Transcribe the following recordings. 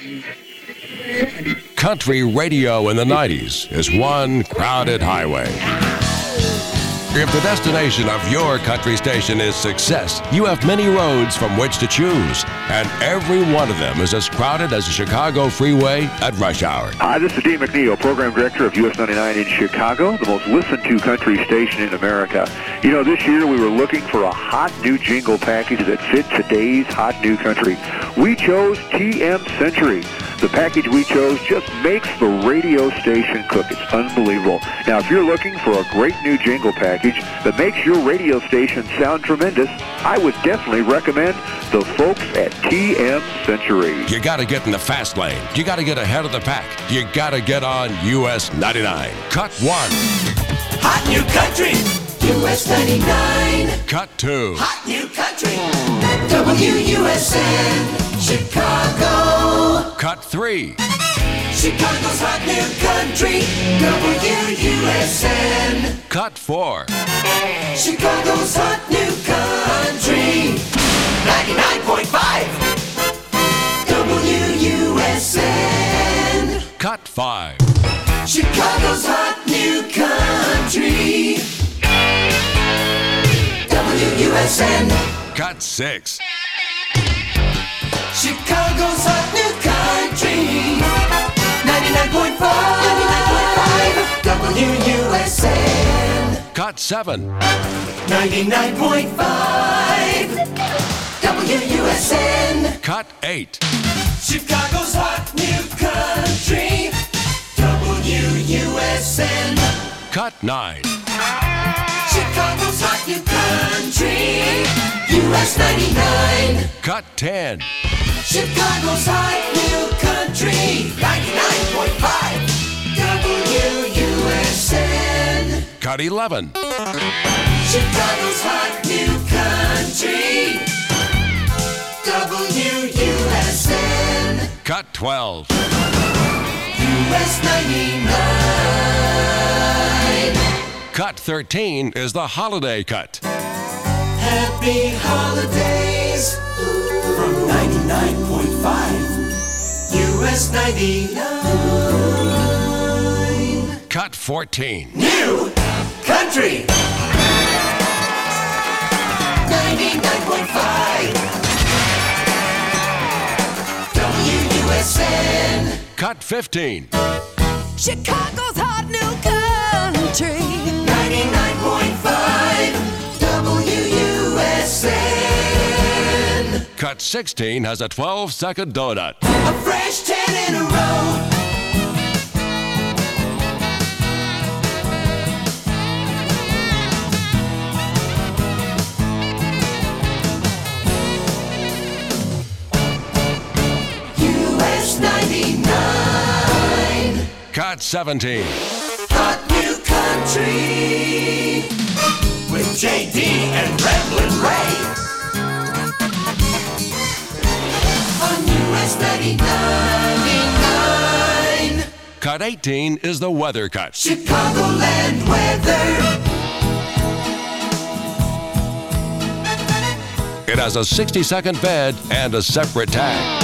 Country radio in the 90s is one crowded highway. If the destination of your country station is success, you have many roads from which to choose, and every one of them is as crowded as the Chicago freeway at rush hour. Hi, this is Dean McNeil, Program Director of US 99 in Chicago, the most listened to country station in America. You know, this year we were looking for a hot new jingle package that fit today's hot new country. We chose TM Century. The package we chose just makes the radio station cook. It's unbelievable. Now, if you're looking for a great new jingle package that makes your radio station sound tremendous, I would definitely recommend the folks at TM Century. You got to get in the fast lane. You got to get ahead of the pack. You got to get on US 99. Cut 1. Hot new country. US 99. Cut 2. Hot new country. WUSN. Chicago. Cut 3. Chicago's hot new country. WUSN. Cut 4. Chicago's hot new country. 99.5. WUSN. Cut 5. Chicago's hot new country. WUSN. Cut 6. Chicago's hot new country. 99.5 WUSN. Cut 7. 99.5 WUSN. Cut 8. Chicago's hot new country. WUSN. Cut 9. Chicago's hot new country. US 99. Cut 10. Chicago's hot new country. 99.5 WUSN. Cut 11. Chicago's hot new country. WUSN. Cut 12. US 99. Cut 13 is the holiday cut. Happy holidays from 99.5 US 99. Cut 14. New country. 99.5 WUSN. Cut 15. Chicago's hot new country. 99.5 WUSN. Cut 16 has a 12-second donut. A fresh 10 in a row. US 99. Cut 17. Hot new country with JD and Ramblin' Ray on US 99. Cut 18 is the weather cut. Chicagoland weather. It has a 60-second bed and a separate tag.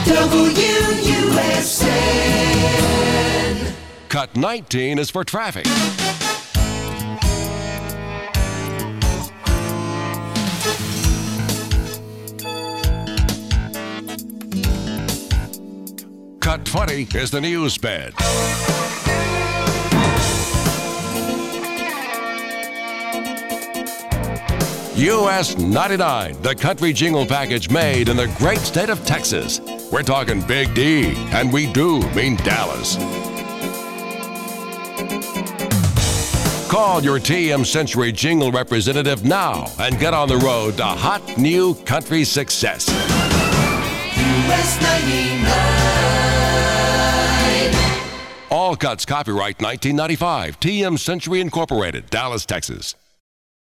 WUSN. Cut 19 is for traffic. Cut 20 is the news bed. US 99, the country jingle package made in the great state of Texas. We're talking Big D, and we do mean Dallas. Call your TM Century jingle representative now and get on the road to hot new country success. US 99. All cuts copyright 1995, TM Century Incorporated, Dallas, Texas.